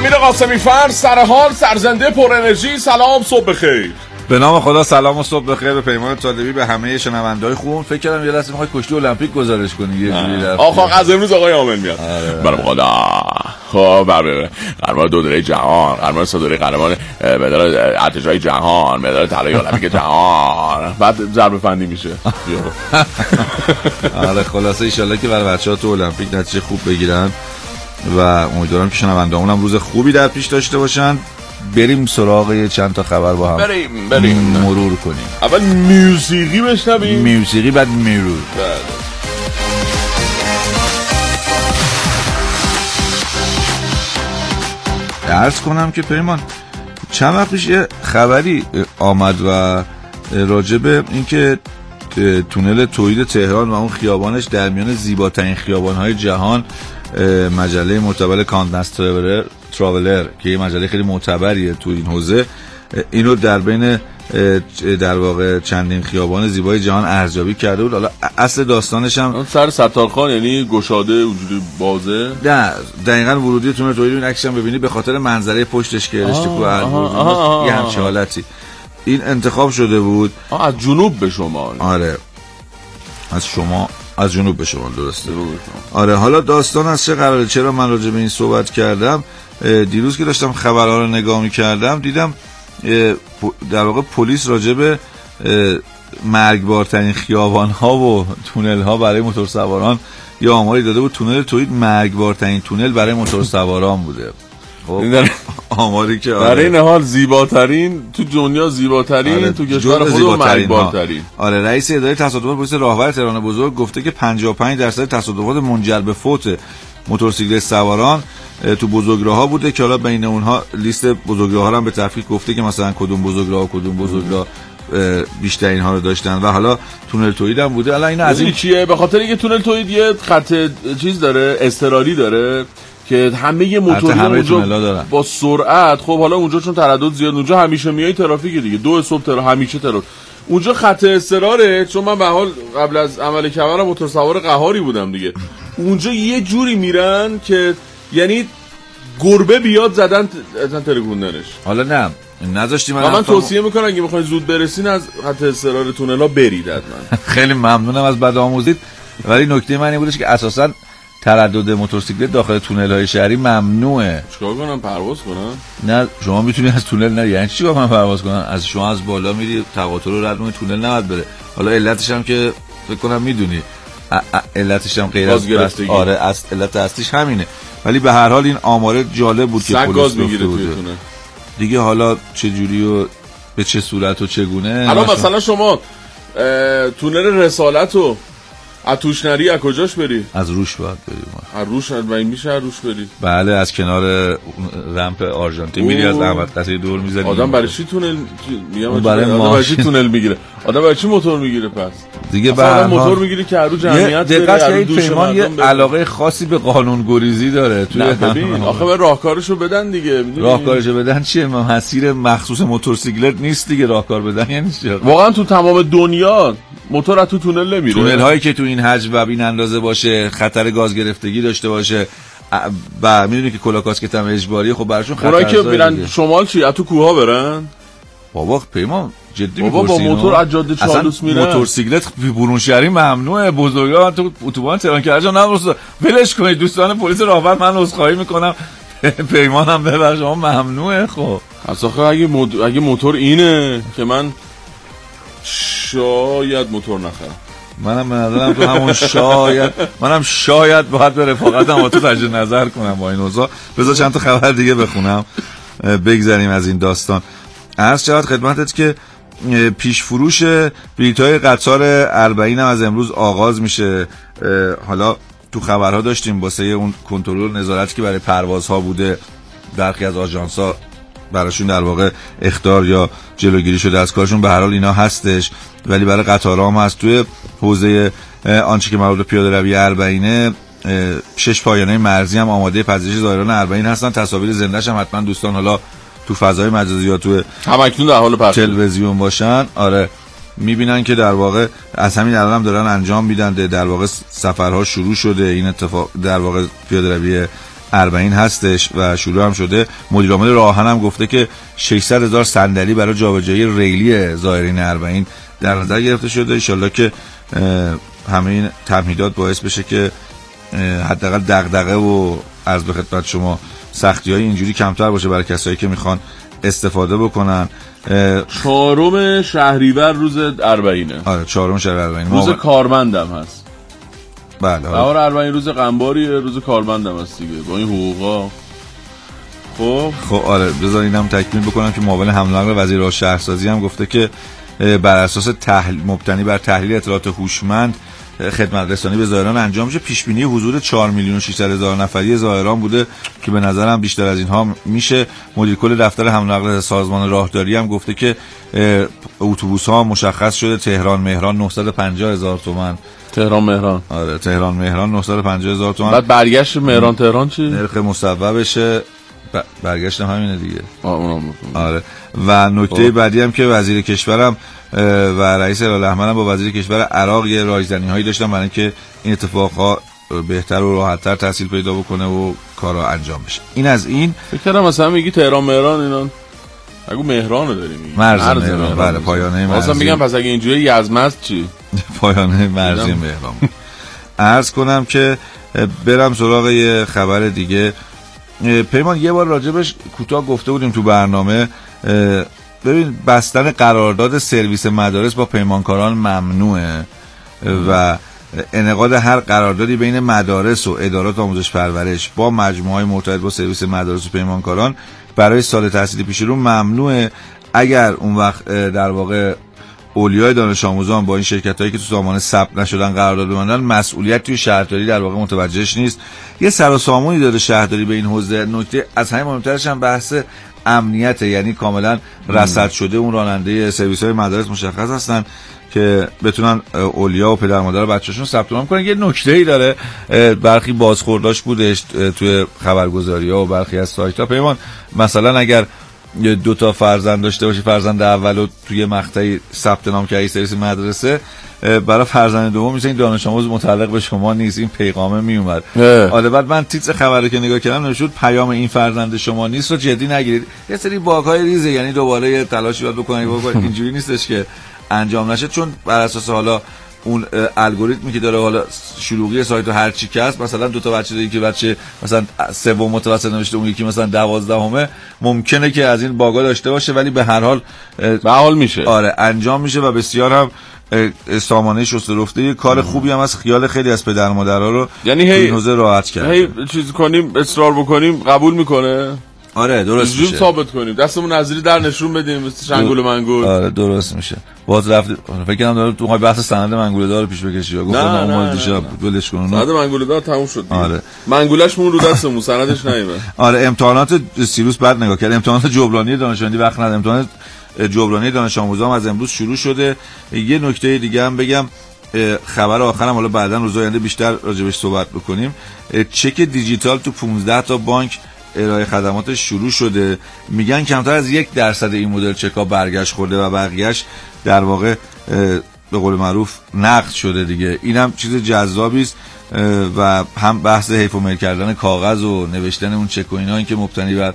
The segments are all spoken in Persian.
امیر قاسمی فر، سر حال، سرزنده، پر انرژی. سلام، صبح بخیر. به نام خدا. سلام و صبح بخیر به پیمان طالبی، به همه شنونده‌های خوب. فکر کردم یه لحظه می‌خوای کشتی المپیک گزارش کنی یه جوری در از امروز آقای عامل میاد. برام خدا. خب قهرمان دو دوره جهان، قهرمان سه دوره قهرمان مدال ارتشای جهان، مدال طلای المپیک جهان. بعد ضربه فندی میشه. آره خلاصه ان شاءالله که برای بچه‌ها تو المپیک نتیجه خوب بگیرن و امیدوارم که شنوندهامون هم روز خوبی در پیش داشته باشن. بریم سراغ چند تا خبر با هم بریم مرور کنیم. اول موسیقی بشنویم. موسیقی بعد مرور. عرض کنم که پیمان چند وقت پیش یه خبری آمد و راجب اینکه تونل توحید تهران و اون خیابانش در میان زیباترین خیابان‌های جهان، مجله معتبر کاندنس تراولر که یه مجله خیلی معتبریه تو این حوزه، اینو در بین در واقع چندین خیابان زیبای جهان ارزیابی کرده بود. حالا اصل داستانش هم سر ستارخان، یعنی گشاده اونجوری بازه. نه دقیقاً ورودی تونل توحید این عکسش هم ببینی به خاطر منظره پشتش که رشته کوه یه همچین حالتی این انتخاب شده بود. از جنوب به شمال. آره از جنوب به شمال، درسته. آره حالا داستان از چه قراره؟ چرا من راجع به این صحبت کردم؟ دیروز که داشتم خبرها رو نگاه می‌کردم دیدم در واقع پلیس راجع به مرگبارترین خیابان‌ها و تونل‌ها برای موتورسواران یا آماری داده بود. تونل توحید مرگبارترین تونل برای موتورسواران بوده. خب آماری که برای این حال زیباترین تو دنیا، زیباترین تو کشور خودمون، مرگبارترین. آره رئیس اداره تصادفات پلیس راهور تهران بزرگ گفته که 55% تصادفات منجر به فوت موتورسیکلت سواران تو بزرگراه‌ها بوده که حالا بین اونها لیست بزرگراه‌ها هم به تفصیل گفته که مثلا کدوم بزرگراه بیشتر اینها رو داشتن و حالا تونل توحید هم بوده. الان این از این چیه؟ به خاطر اینکه تونل توحید یه خط چیز داره، اضطراری داره که همه موتورها اونجا با سرعت، خب حالا اونجا چون تردد زیاد، اونجا همیشه میای ترافیک دیگه، 2 صبح همیشه ترافیک اونجا، خط اضطراره. چون من به حال قبل از عمل کمرم موتورسوار قهاری بودم دیگه، اونجا یه جوری میرن که یعنی گربه بیاد زدن ترکوندنش. حالا نه نذاشتیم. من توصیه میکنم اگه میخواین زود برسین از خط اضطرار تونلا برید حتما. خیلی ممنونم از بد آموزید. ولی نکته من این بودش که اساسا تردد موتورسیکلت داخل تونل‌های شهری ممنوعه. چیکار کنم؟ پرواز کنم؟ نه شما میتونی از تونل نه، یعنی چیکار کنم پرواز کنم؟ از شما از بالا میری تقاطع رو رد تونل نباید بره. حالا علتش هم که فکر کنم میدونی، علتش هم غیر از آره علت اصلیش همینه. ولی به هر حال این آماره جالب بود که پلیس میگیره توی تونل دیگه. حالا چه جوری و به چه صورت و چگونه؟ حالا مثلا شما تونل رسالتو از توش نری، از کجاش بری؟ از روش باید بریم. از روش میشه از روش بری؟ بله از کنار رمپ آرژانتین میری، از احمد قصری دور میزنی. آدم برای چی تونل برای چی تونل میگیره؟ آدم برای چی موتور میگیره پس؟ دیگه بعد موتور میگیره که رو جمعیت دقت کنید پیمان یه علاقه خاصی به قانون گریزی داره توی ببین آخه به راهکارشو بدن دیگه. راهکارشو بدن چیه؟ مسیر مخصوص موتورسیکلت نیست دیگه راهکار بدن یعنی چی؟ واقعا تو تمام دنیا موتور از تو تونل نمیره. تونل هایی که تو این حجم و این اندازه باشه، خطر گاز گرفتگی داشته باشه و میدونی که کلا کاسکت هم اجباریه، خب براشون خطر اونایی که میرن شمال چی از تو کوها برن؟ بابا پیمان جدی میپرسی؟ بابا با موتور از جاده چالوس میرن. موتورسیکلت برون شهری ممنوعه. بزرگراه تو اتوبان تهران کرجا نبرسه. ولش کنید دوستان پلیس راهور، من عذرخواهی میکنم. پیمانم ببخشید شما ممنوعه. خب اصلا اگه موتور اینه که من شاید موتور نخرم. منم به نظرم تو همون شاید باید به رفاقتم با تو تجدید نظر کنم با این اوضاع. بذار چند تا خبر دیگه بخونم بگذریم از این داستان. عرض شود خدمتت که پیش فروش بلیط‌های قطار اربعین هم از امروز آغاز میشه. حالا تو خبرها داشتیم واسه اون کنترل نظارتی که برای پروازها بوده، برخی از آژانس‌ها براشون در واقع اخطار یا جلوگیری شده از کارشون، به هر حال اینا هستش. ولی برای قطارها هم هست. توی حوزه آنچه که مربوط به پیاده روی اربعینه 6 پایانه مرزی هم آماده پذیرش زائران اربعین هستن. تصاویر زنده‌اش هم حتما دوستان حالا تو فضای مجازی یا تو همکنون در حال پخش تلویزیون باشن آره میبینن که در واقع از همین الان هم دارن انجام میدن. در واقع سفرها شروع شده. این اتفاق در واقع پیاده روی اربعین هستش و شروع هم شده. مدیر عامل راهن هم گفته که 600,000 صندلی برای جابجایی ریلی زائرین اربعین در نظر گرفته شده. ان شاءالله که همه این تمهیدات باعث بشه که حداقل دغدغه و عرض به خدمت شما سختی‌های اینجوری کمتر باشه برای کسایی که میخوان استفاده بکنن. 4 شهریور روز اربعینه. آره 4 شهریور اربعین روز کارمندم هست. بله بهار اربعین روز قنباریه، روز کارمندم هست دیگه با این حقوقا. خب آره بذار اینم تکمیل بکنم که معاون حمل و نقل وزیر راه شهرسازی هم گفته که بر اساس مبتنی بر تحلیل اطلاعات هوشمند خدمت رسانی به زائران انجام میشه. پیش بینی حضور 4,600,000 نفری زائران بوده که به نظرم بیشتر از اینها میشه. مدیر کل دفتر حمل و نقل سازمان راهداری هم گفته که اتوبوس ها مشخص شده تهران مهران 950,000 تومان. تهران مهران آره تهران مهران 950,000 تومان. بعد برگشت مهران تهران چی؟ نرخ مصوبشه برگشت همینه دیگه. اونم آره. و نکته بعدی هم که وزیر کشورم و رئیس هلال‌احمر هم با وزیر کشور عراق یه رایزنی‌هایی داشتن برای اینکه این اتفاقها بهتر و راحت‌تر تحصیل پیدا بکنه و کارا انجام بشه. این از این. فکر کردم مثلا میگی تهران مهران اینا اگه مهرانو داری میگی مرز مهران. بله پایانه مرز. واسه میگم پس اگه اینجوری یزمز چی؟ پایانه مرزی مهران. عرض کنم که برم سراغ یه خبر دیگه. پیمان یه بار راجبش کوتاه گفته بودیم تو برنامه. ببین بستن قرارداد سرویس مدارس با پیمانکاران ممنوعه و انعقاد هر قراردادی بین مدارس و ادارات آموزش پرورش با مجموعه‌های مرتبط با سرویس مدارس و پیمانکاران برای سال تحصیلی پیش رو ممنوعه. اگر اون وقت در واقع اولیای دانش آموزان با این شرکتایی که تو سامانه ثبت نشدن قرارداد ببندن مسئولیت توی شهرداری در واقع متوجهش نیست. یه سر و سامونی داره شهرداری به این حوزه. نکته از همه مهمترش هم بحث امنیت، یعنی کاملا رصد شده اون راننده سرویس‌های مدارس مشخص هستن که بتونن اولیا و پدر مادر بچه‌شون ثبت نام کنن. یه نکته‌ای داره برخی بازخورداش بودش توی خبرگزاری‌ها و برخی از سایت‌ها. پیمان مثلا اگر 2 فرزند داشته باشی، فرزند اولو توی مقطعی ثبت نام کردی سرویس مدرسه، برای فرزند دوم میشه این دانش آموز متعلق به شما نیست، این پیغامه میومد. حالا بعد من تیتر خبر رو که نگاه کردم نوشته پیام این فرزند شما نیست رو جدی نگیرید. یه سری باگ‌های ریزه، یعنی دوباره یه تلاشی باید بکنید اینجوری نیستش که انجام نشه، چون بر اساس حالا اون الگوریتمی که داره حالا شلوغی سایت و هر چی که هست، مثلا 2 تا بچه داری که بچه مثلا 3 متوسط نوشته اون یکی مثلا 12 ممکنه که از این باگا داشته باشه، ولی به هر حال میشه. آره انجام میشه و بسیار هم سامانه شسته رفته. یه کار خوبی هم از خیال خیلی از پدر مادرها رو یعنی این حوزه راحت کرد. هی چیز کنیم اصرار بکنیم قبول میکنه. آره درست میشه. ثابت کنیم دستمون نظری در نشون بدیم مثل شنگول منگول. آره درست میشه. باز رفت فکر کنم داره تو بحث سند منگوله دار پیش بکشی. گفتم اون دیشب ولش کن. سند منگوله دار تموم شد. آره منگولش مون رو دستمون، سندش نیومد. آره امتحانات سیروس بعد نگاه کرد. امتحانات جبرانی دانشجویی وقت نداره. امتحانات جبرانی دانش آموزان از امروز شروع شده. یه نکته دیگه هم بگم، خبر آخرم حالا بعداً روزهای آینده بیشتر راجبش صحبت بکنیم. چک دیجیتال تو 15 تا بانک ارائه خدماتش شروع شده. میگن کمتر از 1% این مدل چکا برگشت خورده و بقیهش در واقع به قول معروف نقد شده دیگه. اینم چیز جذابی است و هم بحث حیف و میل کردن کاغذ و نوشتن اون چک و اینا، این که مبتنی بر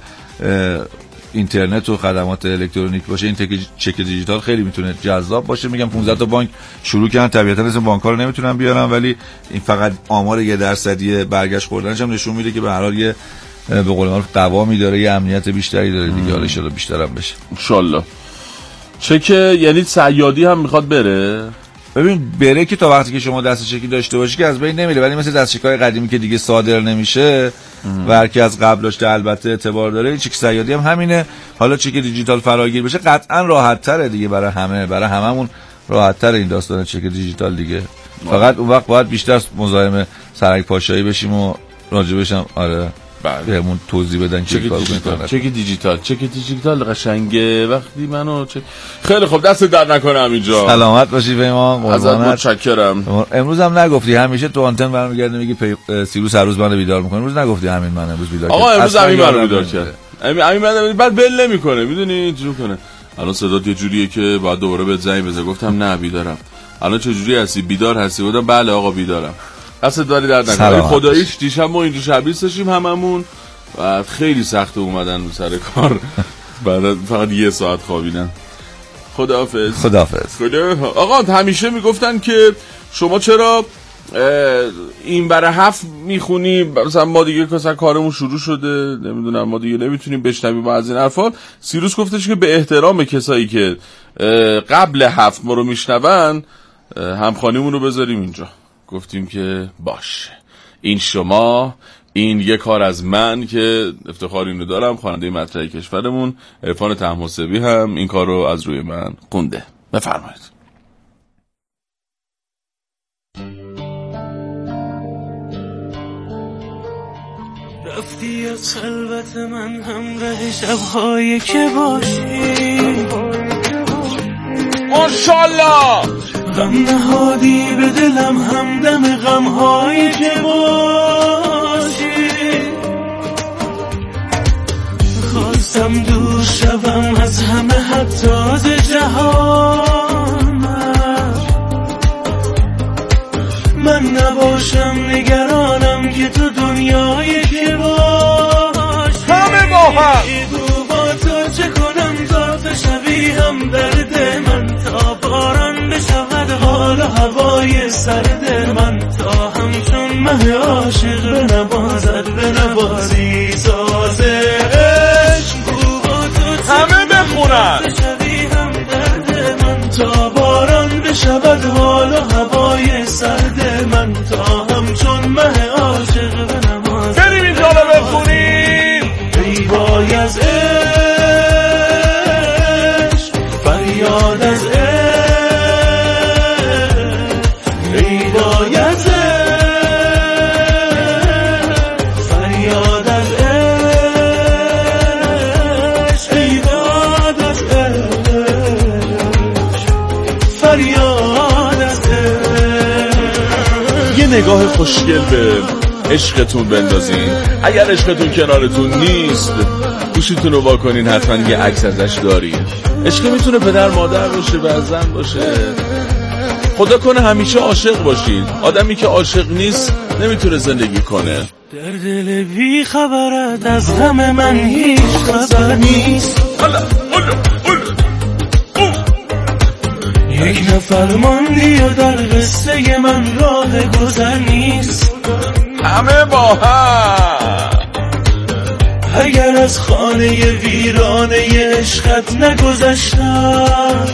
اینترنت و خدمات الکترونیک باشه، این چک دیجیتال خیلی میتونه جذاب باشه. میگم 15 تا بانک شروع کردن. طبیعتا اسم بانک‌ها رو نمیتونن بیارن، ولی این فقط آمار 1% برگشت خوردنش هم نشون میده که به هر حال یه به قول معروف قوامی داره، یه امنیت بیشتری داره دیگه. حالا ان شاء الله بیشترم بشه ان شاء الله. چک یعنی صیادی هم میخواد بره. ببین بره که تا وقتی که شما دست چکی داشته باشی که از بین نمیره، ولی مثل دست چکای قدیمی که دیگه صادر نمیشه و هر کی از قبل داشته البته اعتبار داره، چک صیادی هم همینه. حالا چک دیجیتال فراگیر بشه قطعا راحت تره دیگه برای هممون راحت تره این داستان چک دیجیتال دیگه. فقط اون وقت باید بیشتر مزاحم سرک پاشایی بشیم و راجبش هم آره بهمون توضیح بدن که کارو میکنن. چک دیجیتال قشنگه وقتی منو خیلی خوب دست درد نکنه همینجا. سلامت باشی پیمان، ازت متشکرم. امروز هم نگفتی، همیشه تو آنتن برمیگردی میگی سیروس هر روز منو بیدار میکنه. امروز نگفتی همین من امروز بیدار آقا امروز همین منو بیدار کرد. همین من بعد بل نمیکنه، میدونی اینجوری کنه. الان صدات یه جوریه که بعد دوباره بهت زنگ بزنم. گفتم نه بیدارم. الان چه جوری هستی؟ بیدار هستی؟ گفتم بله آقا بیدارم. دست داری درد نکنه. خداییش دیشب ما اینجا شبیه داشتیم هممون و خیلی سخته اومدن سر کار بعد فقط 1 ساعت خوابیدن. خداحافظ. آقا همیشه میگفتن که شما چرا این برای 7 میخونی، مثلا ما دیگه مثلا کارمون شروع شده نمیدونم ما دیگه نمیتونیم بشنویم از این حرفا. سیروس گفتش که به احترام کسایی که قبل 7 ما رو میشنون همخوانیمون رو بذاریم اینجا. گفتیم که باشه، این شما، این یه کار از من که افتخار اینو دارم، خواننده مطرح کشورمون عرفان طهماسبی هم این کار رو از روی من خونده. بفرمایید. رفتی از خلوت من همراه شب‌هایی که باشی، ماشاءالله غم نهادی به دلم همدم غم‌هایی که باشی. خواستم دور شوم از همه حتی از جهان، من نباشم نگرانم که تو دنیایی که باشی. همه با هم با تو چه کنم تا تو شبی هم درد من، تا باران بشود حال و هوای سرد من، تا همچون مه عاشق بنوازد بنوازی ساز عشق. با تو همه بخونن شبی هم درد من، تا باران بشود حال و هوای سرد من، تا همچون مه عاشق بنوازد. بریم اینجا رو بخونیم. ای وای از عشق، فریاد از عشق، ای وای از عشق، فریاد از عشق، ای وای از عشق، فریاد از عشق. یه نگاه خوشگل به عشقتون بندازین. اگر عشقتون کنارتون نیست گوشیتون رو واکنین، حتما یه عکس ازش دارین. عشق میتونه پدر مادر باشه، بعضن باشه. خدا کنه همیشه عاشق باشید. آدمی که عاشق نیست نمیتونه زندگی کنه. در دل بی خبرت از غم من هیچ خبر نیست. یک نفر ماندی و در قصه من راه گذر نیست. همه با هم اگر از خانه ویرانه عشقت نگذشتم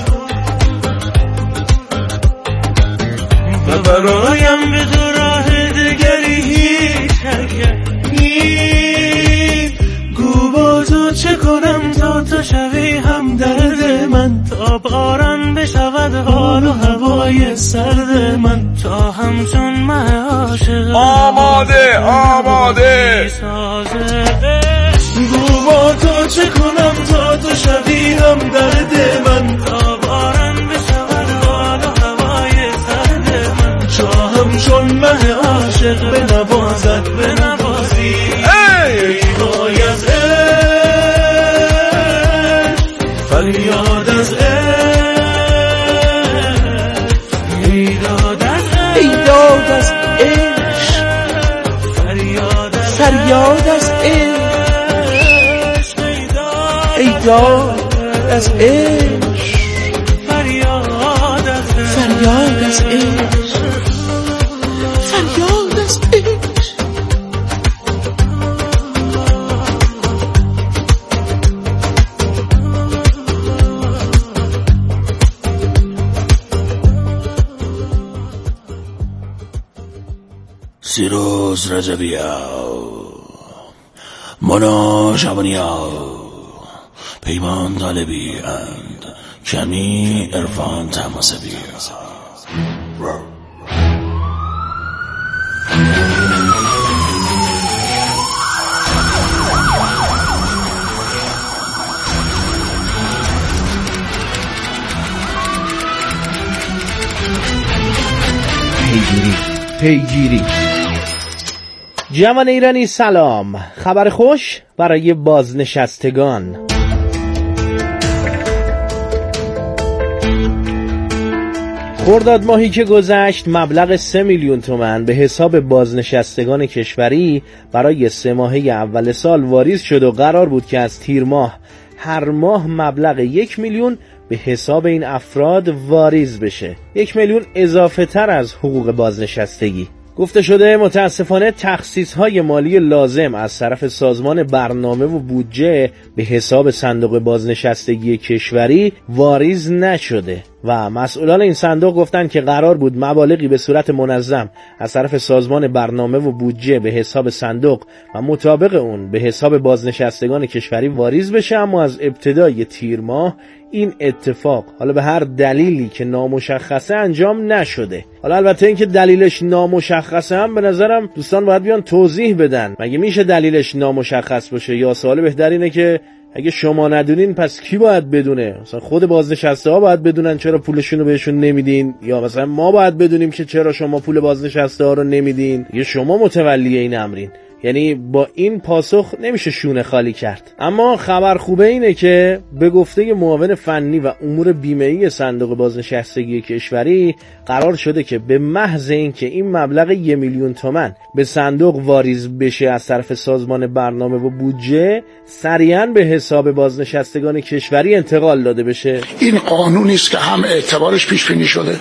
و برایم به تو راه دگری هیچ حرکت نیست. گو با تو چه کنم تا تو شوی هم درد من، تا باران بشود حال و هوای سرد من، تا همچون مه عاشق آماده گو با تو چه کنم تا تو شوی هم درد من، تا باران بشود حال و هوای سرد من، تا همچون مه عاشق بنوازد بنوازی. ای وای از عشق، فریاد از عشق، ای داد از عشق، فریاد از عشق، ای داد از عشق، فریاد از عشق، فریاد از عشق، فریاد از عشق. سیروس رجبیا، مونا شبانیا، پیمان طالبی اند کمی عرفان طهماسبی. پیگیری. جوان ایرانی سلام. خبر خوش برای بازنشستگان. خرداد ماهی که گذشت مبلغ 3 میلیون تومان به حساب بازنشستگان کشوری برای 3 ماهه اول سال واریز شد و قرار بود که از تیر ماه هر ماه مبلغ 1 میلیون به حساب این افراد واریز بشه. 1 میلیون اضافه تر از حقوق بازنشستگی. گفته شده متاسفانه تخصیص‌های مالی لازم از طرف سازمان برنامه و بودجه به حساب صندوق بازنشستگی کشوری واریز نشده و مسئولان این صندوق گفتن که قرار بود مبالغی به صورت منظم از طرف سازمان برنامه و بودجه به حساب صندوق و مطابق اون به حساب بازنشستگان کشوری واریز بشه، اما از ابتدای تیر ماه این اتفاق حالا به هر دلیلی که نامشخصه انجام نشده. حالا البته اینکه دلیلش نامشخصه هم به نظرم دوستان باید بیان توضیح بدن. مگه میشه دلیلش نامشخص باشه؟ یا سوال بهتر اینه که اگه شما ندونین پس کی باید بدونه؟ مثلا خود بازنشسته ها باید بدونن چرا پولشون رو بهشون نمیدین، یا مثلا ما باید بدونیم که چرا شما پول بازنشسته ها رو نمیدین، یا شما متولی این امرین. یعنی با این پاسخ نمیشه شونه خالی کرد. اما خبر خوبه اینه که به گفته معاون فنی و امور بیمه‌ای صندوق بازنشستگی کشوری قرار شده که به محض اینکه این مبلغ 1 میلیون تومان به صندوق واریز بشه از طرف سازمان برنامه و بودجه، سریعاً به حساب بازنشستگان کشوری انتقال داده بشه. این قانونی است که هم اعتبارش پیش بینی شده،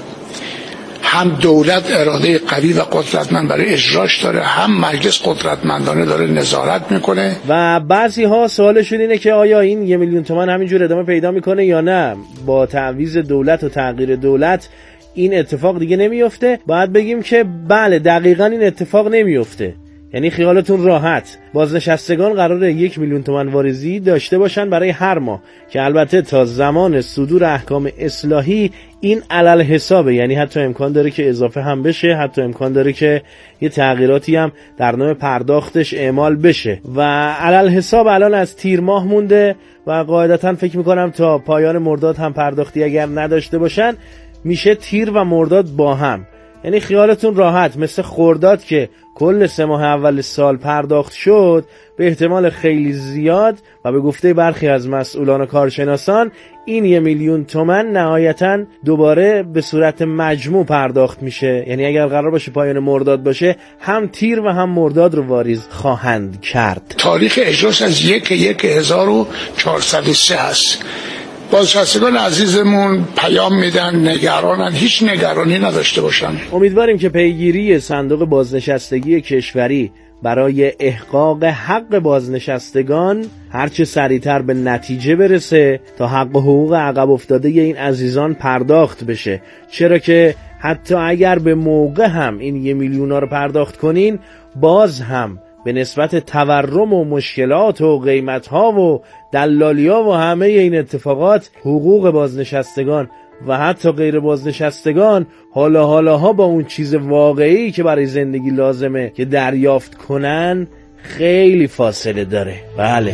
هم دولت اراده قوی و قدرتمند برای اجراش داره، هم مجلس قدرتمندانه داره نظارت میکنه. و بعضی ها سوالشون اینه که آیا این 1 میلیون تومان همینجور ادامه پیدا میکنه یا نه؟ با تعویض دولت و تغییر دولت این اتفاق دیگه نمیفته؟ باید بگیم که بله، دقیقاً این اتفاق نمیفته. یعنی خیالتون راحت، بازنشستگان قراره 1 میلیون تومان واریزی داشته باشن برای هر ماه، که البته تا زمان صدور احکام اصلاحی این علل حسابه. یعنی حتی امکان داره که اضافه هم بشه، حتی امکان داره که یه تغییراتی هم در نوع پرداختش اعمال بشه و علل حساب الان از تیر ماه مونده و قاعدتا فکر میکنم تا پایان مرداد هم پرداختی اگر نداشته باشن میشه تیر و مرداد با هم. یعنی خیالتون راحت، مثل خرداد که کل 3 ماه اول سال پرداخت شد، به احتمال خیلی زیاد و به گفته برخی از مسئولان و کارشناسان این 1 میلیون تومان نهایتاً دوباره به صورت مجموع پرداخت میشه. یعنی اگر قرار باشه پایان مرداد باشه، هم تیر و هم مرداد رو واریز خواهند کرد. تاریخ اجراش از 1/1403 هست. بازنشستگان عزیزمون پیام میدن نگرانن، هیچ نگرانی نداشته باشن. امیدواریم که پیگیری صندوق بازنشستگی کشوری برای احقاق حق بازنشستگان هرچه سریعتر به نتیجه برسه تا حق و حقوق عقب افتاده این عزیزان پرداخت بشه. چرا که حتی اگر به موقع هم این 1 میلیون رو پرداخت کنین، باز هم به نسبت تورم و مشکلات و قیمت‌ها و دلالیا و همه این اتفاقات، حقوق بازنشستگان و حتی غیر بازنشستگان حالاها با اون چیز واقعی که برای زندگی لازمه که دریافت کنن خیلی فاصله داره. بله.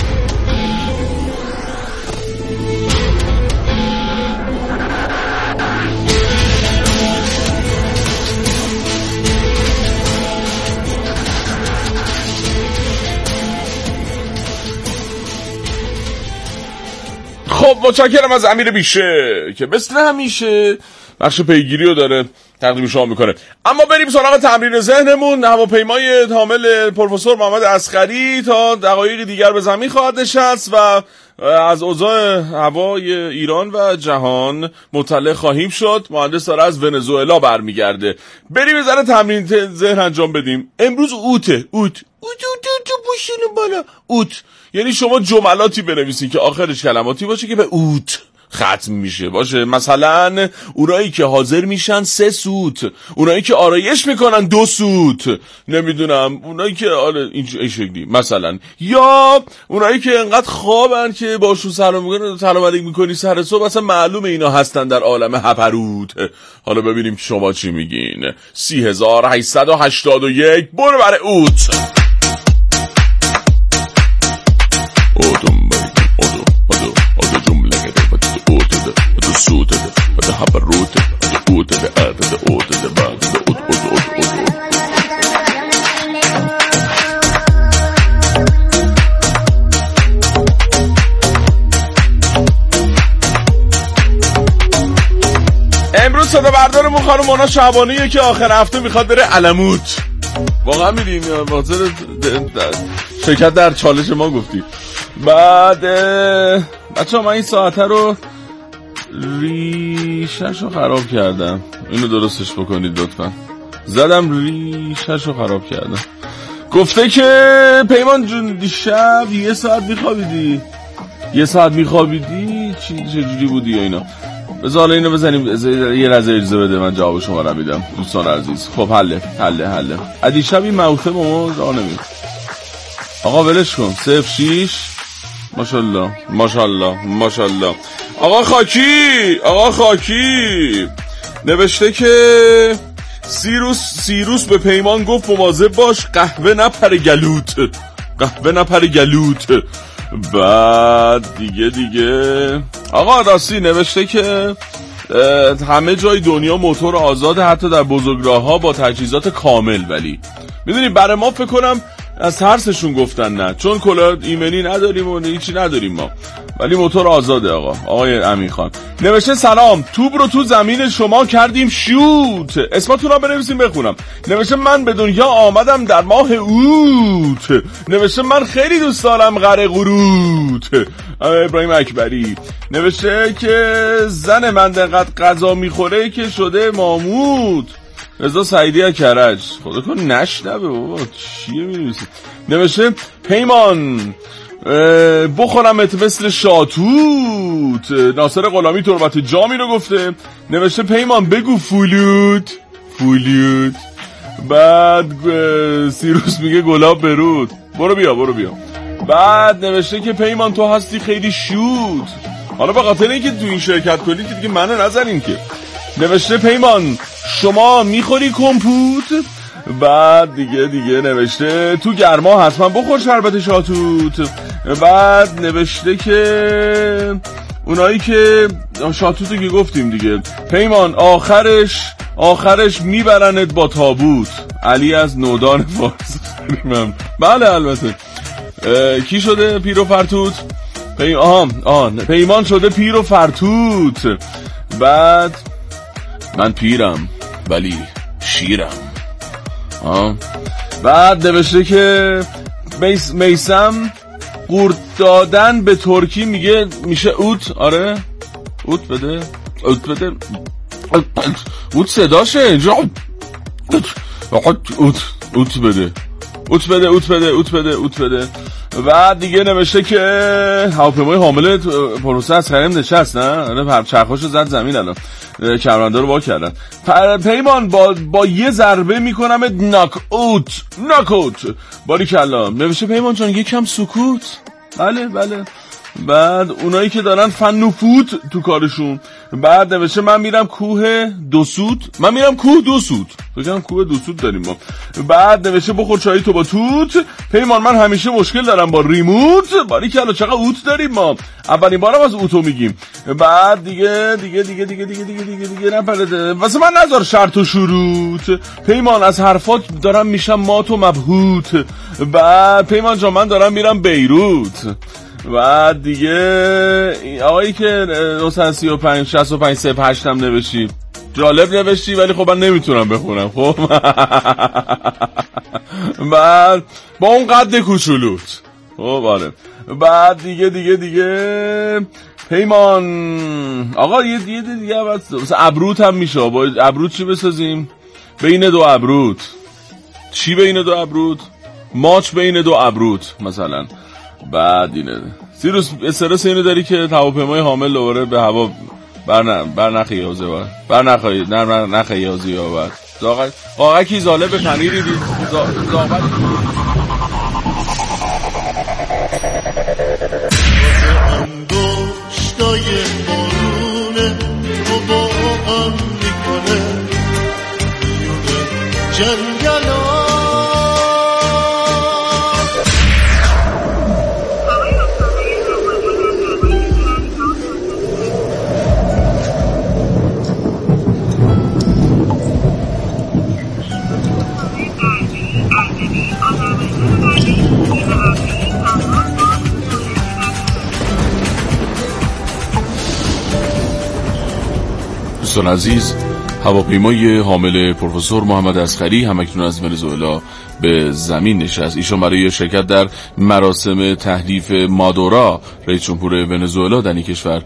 خب متشکرم از امیر بیشه که مثل همیشه بخش پیگیری رو داره تقدیم شما میکنه. اما بریم سراغ تمرین ذهنمون. هواپیمای حامل پروفسور محمد اصغری تا دقایق دیگر به زمین خواهد نشست و از اوضاع هوای ایران و جهان مطلع خواهیم شد. مهندس داره از ونزوئلا برمیگرده. بریم یه ذره تمرین ذهن انجام بدیم. امروز اوته. اوت بوشینو بالا. اوت یعنی شما جملاتی بنویسین که آخرش کلماتی باشه که به اوت ختم میشه باشه. مثلا اونایی که حاضر میشن 3 سوت، اونایی که آرایش میکنن 2 سوت، نمیدونم اونایی که این شکلی مثلا، یا اونایی که انقدر خوابن که باشون سلام علیک میکنی سر صبح، اصلا معلومه اینا هستن در عالم هپروت. حالا ببینیم که شما چی میگین. 3881 برو برای اوت. امروز صدا بردارمون خانم مونا شعبانیه که آخر هفته میخواد بره علموت. واقعا میریم واسه شرکت در چالش ما گفتی. بعد بچه‌ها من این ساعته رو ریشه‌شو خراب کردم، اینو درستش بکنید لطفا. زدم ریشه‌شو خراب کردم. گفته که پیمان جون دیشب 1 ساعت میخوابیدی. 1 ساعت میخوابیدی؟ چجوری بودی یا اینا؟ بذار اینو بزنیم یه رزه اجازه بده من جواب شما رو میدم دوستان عزیز. خب حله دیشب این موته با ما راه نمید. آقا ولش کن. 06 ماشاءالله. آقا خاکی نوشته که سیروس به پیمان گفت مواظب باش قهوه نپره گلوت. بعد دیگه آقا راستی نوشته که همه جای دنیا موتور آزاده، حتی در بزرگراه‌ها با تجهیزات کامل. ولی میدونی برای ما فکر کنم از ترسشون گفتن نه، چون کلاه ایمنی نداریم و هیچی نداریم ما، ولی موتور آزاده. آقای امین خان نوشته سلام، توپ رو تو زمین شما کردیم شوت. اسمتون رو بنویسیم بخونم. نوشته من به دنیا آمدم در ماه اوت. نوشته من خیلی دوست دارم غره قروت. ابراهیم اکبری نوشته که زن من دقیقت غذا میخوره که شده ماموت. رضا سعیدی کرج خدا کن نشنبه بابا چیه می‌نویسی. نوشته پیمان بخورمت مثل شاتوت. ناصر غلامی تربت جامی رو گفته. نوشته پیمان بگو فولوت. بعد سیروس میگه گلاب برود. برو بیا. بعد نوشته که پیمان تو هستی خیلی شوت. حالا به خاطر اینکه تو این شرکت کلی که دیگه منو نزنین که. نوشته پیمان شما میخوری کمپوت. بعد دیگه نوشته تو گرما حتما بخور شربت شاتوت. بعد نوشته که اونایی که شاتوتو که گفتیم دیگه پیمان آخرش میبرنت با تابوت. علی از نودان فارس. بله البته کی شده پیر و فرتوت؟ پیمان شده پیر و فرتوت. بعد من پیرم ولی شیرم. بعد نوشته که میسم قورت دادن به ترکی میشه اوت. آره اوت بده اوت صداشه اینجا. اوت بده. بعد دیگه نوشته که هواپیمای حامل پروسه از خریم نشست نه چرخاشو زد زمین. الان کرمانده رو وا کردن. پیمان با یه ضربه میکنم ناک اوت. باریکلا. نوشته پیمان جان یکم سکوت. بله. بعد اونایی که دارن فن و فوت تو کارشون. بعد نوشته من میرم کوه دو سوت. بگم کوه دو سوت داریم ما. بعد نوشته بخور چایی تو با توت. پیمان من همیشه مشکل دارم با ریموت. باریکلا چقدر اوت داریم ما. اولین بارم از اوتو میگیم. بعد دیگه نپرده واسه من نذار شرط و شروط. پیمان از حرفات دارم میشم مات و مبهوت. بعد پیمان جان من دارم میرم بیروت. بعد دیگه آقایی که 935 65 08 هم نوشتی جالب نوشتی ولی خب من نمیتونم بخونم. خب بعد با اون قد کوچولوت. خب آره. بعد دیگه پیمان آقا یه دیگه مثلا ابروت هم میشه. با ابروت چی بسازیم؟ بین دو ابروت. چی بین دو ابروت؟ ماچ بین دو ابروت مثلا. بعد اینه سیروس استرس اینو داری که هواپیمای حامل دوباره به هوا برنخی یازی یابد. واقعا کی زاله به پنیری دید زاغت انگشتای بارونه و با هم میکنه میونه جنگلا. دوستان عزیز هواپیمای حامل پروفسور محمد اصغری همکنون از ونزوئلا به زمین نشست. ایشان برای شرکت در مراسم تحلیف مادورا رئیس جمهور ونزوئلا در این کشور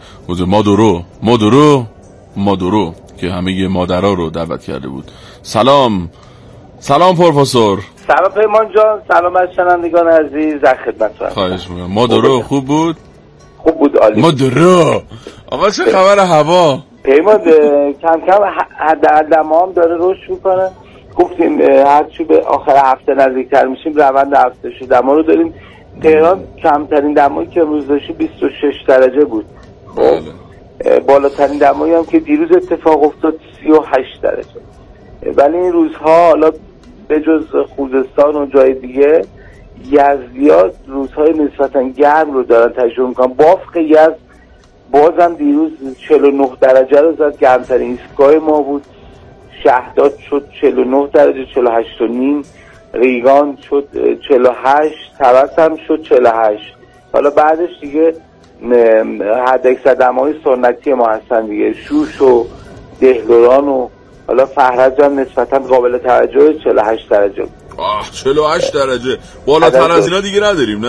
مادورو که همه مادرها رو دعوت کرده بود. سلام پروفسور. سلام پیمان جان، سلام از شنوندگان عزیز، در خدمتتونم. خواهش می‌کنم. مادورو خوب بود؟ خوب بود، عالی. مادورو آقا چه خبر هوا؟ پیمان کم کم دما هم داره رشد میکنه. گفتیم هرچی به آخر هفته نزدیکتر میشیم روند افزایش دما رو داریم. تهران کمترین دمایی که امروز داشت 26 درجه بود. خب بالاترین دمایی هم که دیروز اتفاق افتاد 38 درجه. ولی این روزها حالا به جز خوزستان و جای دیگه یزدی‌ها روزهای نسبتاً گرم رو دارن تجربه میکنن. بافق یزد بازم دیروز 49 درجه رو زد، گرمترین ایستگاه ما بود. شهداد شد 49 درجه 48 و نیم، ریگان شد 48، طبس هم شد 48. حالا بعدش دیگه حداکثر دمای سنتی ما هستن دیگه، شوش و دهلوران و حالا فهرج هم نسبتا قابل توجه 48 درجه. 48 درجه بالاتر از اینا دیگه نداریم.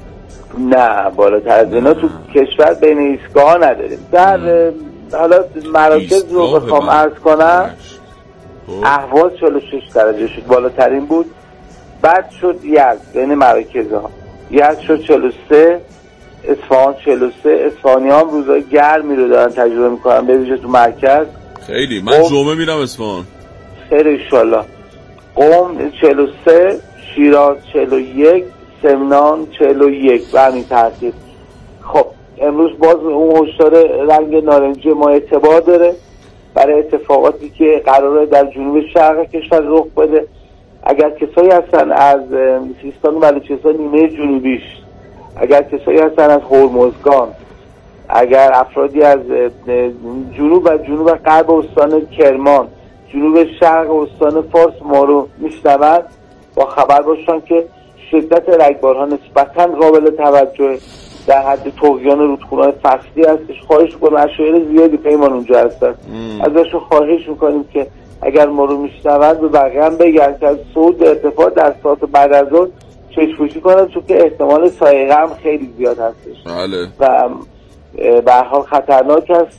نه بالاتر از اینا تو کشور بین ایستگاه نداریم. در حالا مراکز رو بخوام عرض کنم، اهواز 46 درجه شد، بالاترین بود. بعد شد یزد، بین مراکز ها یزد شد 43، اصفهان 43. اصفهانی ها هم روزای گرمی رو دارن تجربه میکنن، به ویژه تو مرکز. خیلی من جمعه میرم اصفهان. خیر انشالله. قم 43، شیراز 41، سمنان 41 و همین ترتیب. خب امروز باز اون هشدار رنگ نارنجی ما اعتبار داره برای اتفاقاتی که قراره در جنوب شرق کشور رخ بده. اگر کسایی هستن از سیستان و بلوچستان نیمه جنوبیش، اگر کسایی هستن از هرمزگان، اگر افرادی از جنوب و غرب استان کرمان، جنوب شرق استان فارس ما رو میشنون، با خبر باشن که شدت رگبارها نسبتاً قابل توجه، در حد طغیان رودخونه‌های فصلی هستش. خواهش می‌کنم، اشایر زیادی پیمان اونجا هستن، ازشون خواهش می‌کنیم که اگر ما رو میشنون به بقیه هم بگن که از صعود ارتفاع در ساعت بعد از ظهر چشم‌پوشی کنن، چون که احتمال سایقه هم خیلی زیاد هستش. بله. و به هر حال خطرناک است.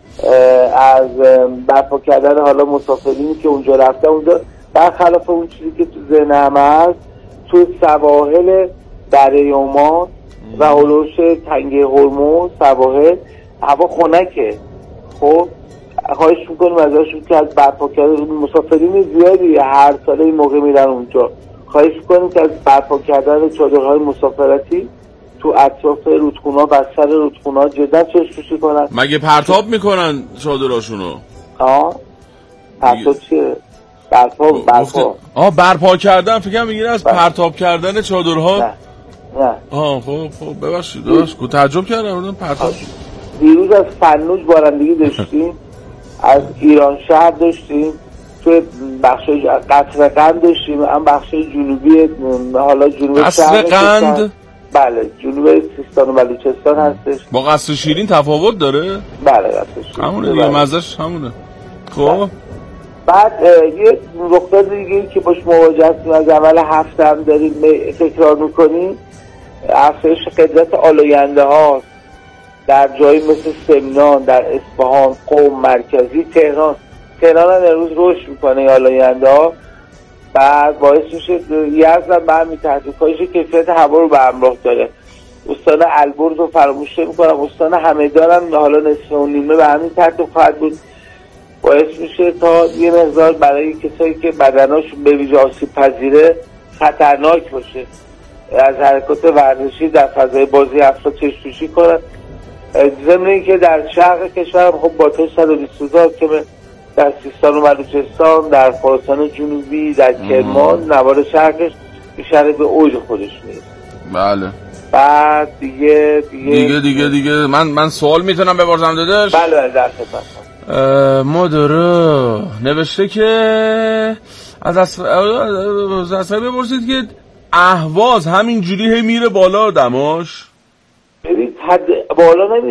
از برپا کردن حالا مسافرینی که اونجا رفتن، اونجا برخلاف اون چیزی که تو ذهن همه هست، تو سواحل دره عمان و هلوش تنگه هرمز سواحل هوا خنکه. خب خواهش میکنیم ازشون که از برپا کردن، مسافرین زیادی هر ساله این موقع میرن اونجا، خواهش میکنیم که از برپا کردن چادرهای مسافرتی تو اطراف رودخونه‌ها و سر رودخونه‌ها جدا چشم‌پوشی کنن. مگه پرتاب میکنن چادراشونو؟ پرتاب چیه؟ برپا کردن فکرم میگیره از پرتاب کردن چادرها. نه خب ببخشید داشت کو تعجب کردم پرتاب. دیروز از فنوج بارندگی داشتیم، از ایران شهر داشتیم، تو بخش قصر قند داشتیم، هم بخش جنوبی حالا جنوب قصر قند. بله جنوب سیستان و بلوچستان هستش. با قصر شیرین تفاوت داره؟ بله قصر شیرین همونه دیگه، مزهش همونه. خب بعد یه رخداد دیگه که باش مواجه هستیم، از اول هفته هم داریم تکرار میکنیم، افزایش قدرت آلاینده ها در جایی مثل سمنان، در اصفهان، قم، مرکزی، تهران هم امروز رشد میکنه آلاینده ها. بعد باعث میشه یزد هم به همین ترتیب کاهش کیفیت هوا رو به همراه داره. استان البرز رو فراموش نمی‌کنم، استان همدان هم حالا نصف و نیمه به همین ترتیب خواهد بود. باعث میشه تا یه مقدار برای کسایی که بدناشون به ویژه آسیب پذیره خطرناک باشه از حرکات ورزشی در فضای بازی افراد چشم‌پوشی کنن. ضمن اینکه در شرق کشور هم خب باتش 120,000 که در سیستان و بلوچستان، در خراسان جنوبی، در کرمان، نوار شرقش بیشتر به اوج خودش میرسه. بله. بعد دیگه من سوال میتونم بپرسم داداش؟ بله در خدمتم. مادورو نوشته که از اصلا بپرسید که اهواز همینجوری میره بالا دماش؟ ببین بالا نمیره